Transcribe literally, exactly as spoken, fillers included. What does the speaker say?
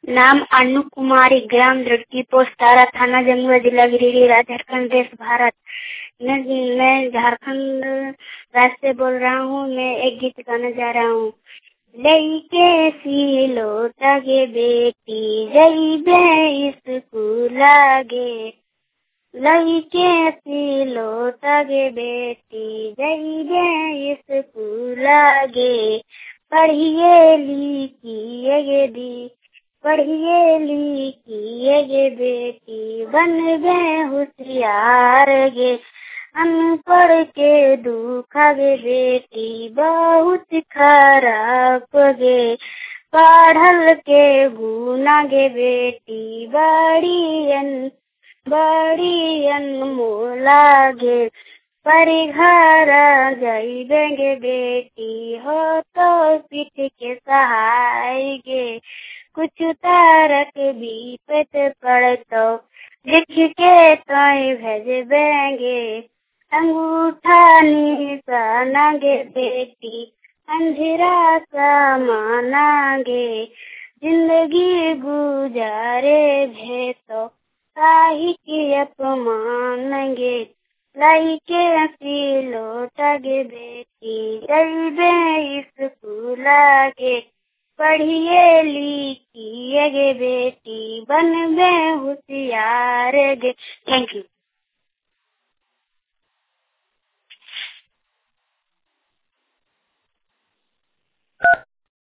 नाम अनु कुमारी, ग्राम दृढ़की पोस्ट तारा, थाना जमुआ, जिला गिरिडीह, झारखंड, देश भारत। मैं मैं झारखंड राज्य से बोल रहा हूँ। मैं एक गीत गाने जा रहा हूँ। लइके सी लोटागे बेटी जइबे स्कूल गे, लइके सी लोटागे बेटी जइबे स्कूल गे, पढ़िए लिखिए गे दी, पढ़िए लिखिए गे बेटी, बनबे होशियार गे, अनपढ़ के दुख गे बेटी बहुत खराब गे, पढ़ल के गुना गे बेटी बड़ी अन बड़ी अनमोला गे, पर घर जइबे गे बेटी हो तो पीठ के सहाय गे, कुछ तारक भी पेट पड़ तो लिख के तोय भेजबेंगे, अंगूठा निशाना गे बेटी अंधेरा सा मानागे, जिंदगी गुजारे भे तो काहे के अपमान गे, लइके सी लोटागे बेटी जइबे स्कूल गे, पढ़िए लिखिए गे बेटी बनबे होशियार गे। Thank you.